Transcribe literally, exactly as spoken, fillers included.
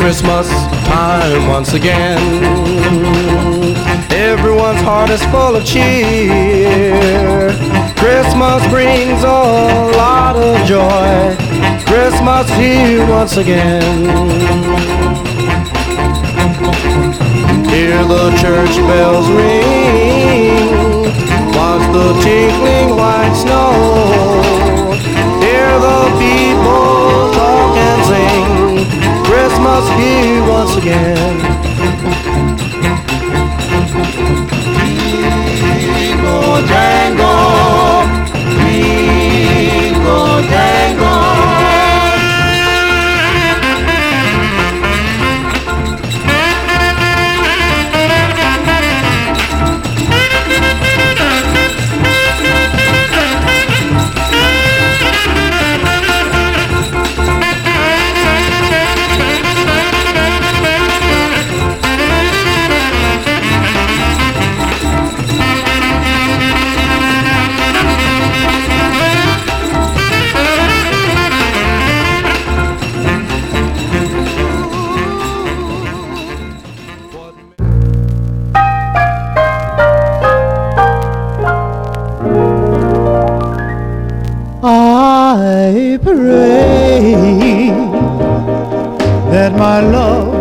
Christmas time once again. Everyone's heart is full of cheer. Christmas brings a lot of joy. Christmas here once again. Hear the church bells ring. Watch the tinkling white snow. Hear the people talk and sing. Christmas here once again. Jingle jangle, jingle jangle. I pray that my love